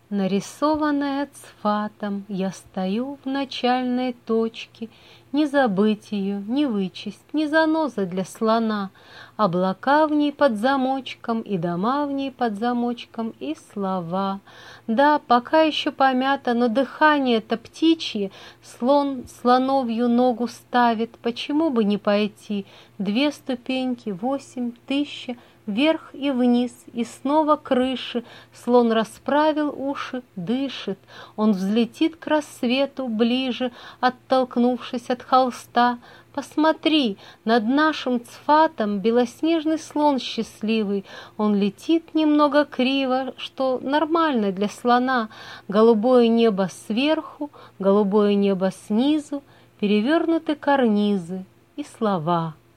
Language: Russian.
Нарисованная цфатом, я стою в начальной точке, не забыть ее, не вычесть, не заноза для слона. Облака в ней под замочком, и дома в ней под замочком, и слова. Да, пока еще помято, но дыхание-то птичье, слон слоновью ногу ставит, почему бы не пойти? 2 ступеньки, 8, 1000, вверх и вниз, и снова крыши. Слон расправил уши, дышит. Он взлетит к рассвету ближе, оттолкнувшись от холста. Посмотри, над нашим цфатом белоснежный слон счастливый. Он летит немного криво, что нормально для слона. Голубое небо сверху, голубое небо снизу, перевернуты карнизы и слова.